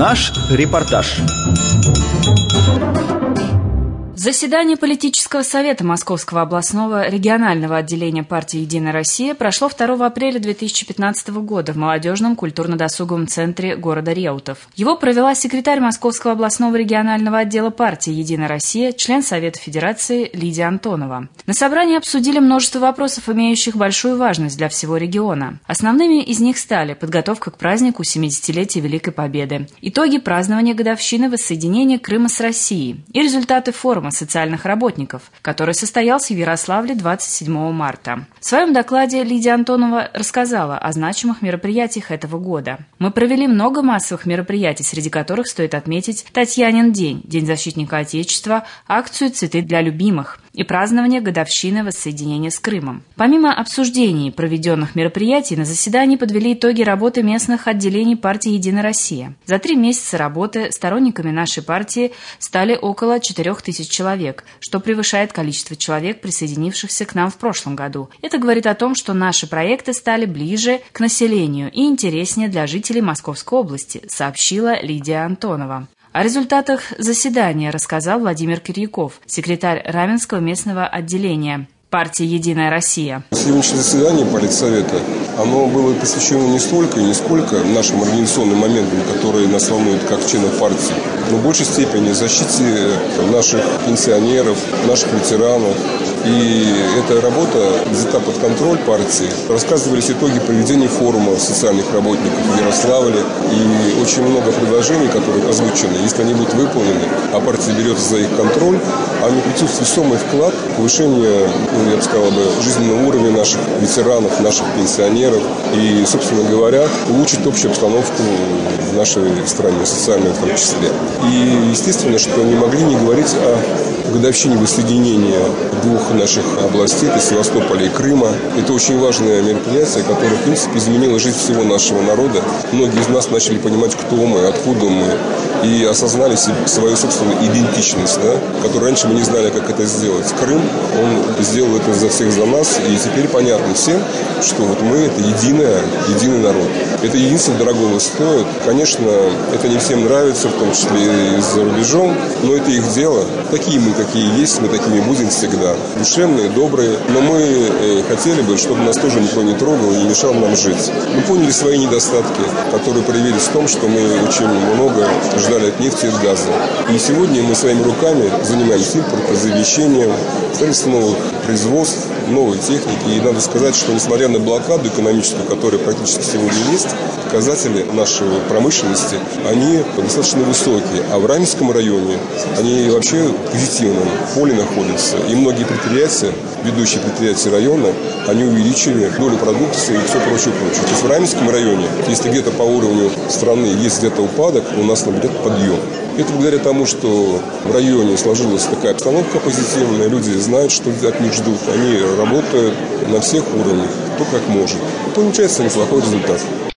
Наш репортаж. Заседание политического совета Московского областного регионального отделения партии «Единая Россия» прошло 2 апреля 2015 года в молодежном культурно-досуговом центре города Реутов. Его провела секретарь Московского областного регионального отдела партии «Единая Россия», член Совета Федерации Лидия Антонова. На собрании обсудили множество вопросов, имеющих большую важность для всего региона. Основными из них стали подготовка к празднику 70-летия Великой Победы, итоги празднования годовщины воссоединения Крыма с Россией и результаты форума социальных работников, который состоялся в Ярославле 27 марта. В своем докладе Лидия Антонова рассказала о значимых мероприятиях этого года. Мы провели много массовых мероприятий, среди которых стоит отметить Татьянин день, День защитника Отечества, акцию «Цветы для любимых» и празднование годовщины воссоединения с Крымом. Помимо обсуждений проведенных мероприятий, на заседании подвели итоги работы местных отделений партии «Единая Россия». За 3 месяца работы сторонниками нашей партии стали около 4000 человек, что превышает количество человек, присоединившихся к нам в прошлом году. Это говорит о том, что наши проекты стали ближе к населению и интереснее для жителей Московской области, сообщила Лидия Антонова. О результатах заседания рассказал Владимир Кирьяков, секретарь Раменского местного отделения партии «Единая Россия». Сегодняшнее заседание политсовета, оно было посвящено не столько и не сколько нашим организационным моментам, которые нас волнуют как членов партии, но в большей степени защите наших пенсионеров, наших ветеранов. И эта работа взята под контроль партии. Рассказывались итоги проведения форума социальных работников в Ярославле. И очень много предложений, которые озвучены, если они будут выполнены, а партия берется за их контроль, они придут весомый вклад в повышение, я бы сказал, жизненного уровня наших ветеранов, наших пенсионеров. И, собственно говоря, улучшить общую обстановку в нашей стране, социальную в том числе. И, естественно, что не могли не говорить о годовщине воссоединения двух наших областей, это Севастополя и Крыма. Это очень важное мероприятие, которое, в принципе, изменило жизнь всего нашего народа. Многие из нас начали понимать, кто мы, откуда мы, и осознали свою собственную идентичность, которую раньше мы не знали, как это сделать. Крым, он сделал это за всех за нас, и теперь понятно всем, что вот мы – это единый народ. Это единство дорогого стоит. Конечно, это не всем нравится, в том числе и за рубежом, но это их дело. Такие мы, какие есть, мы такими будем всегда. Душевные, добрые. Но мы хотели бы, чтобы нас тоже никто не трогал и не мешал нам жить. Мы поняли свои недостатки, которые проявились в том, что мы очень много ждали от нефти и от газа. И сегодня мы своими руками занимаемся импортом, завещением, строительством новых производств, новой техники. И надо сказать, что несмотря на блокаду экономическую, которая практически сегодня есть, показатели нашей промышленности, они достаточно высокие. А в Раменском районе они вообще в позитивном поле находятся. И многие предприятия, ведущие предприятия района, они увеличили долю продукции и все прочее. То есть в Раменском районе, если где-то по уровню страны есть где-то упадок, у нас наоборот подъем. Это благодаря тому, что в районе сложилась такая обстановка позитивная, люди знают, что от них ждут, они работают на всех уровнях, кто как может. Получается неплохой результат.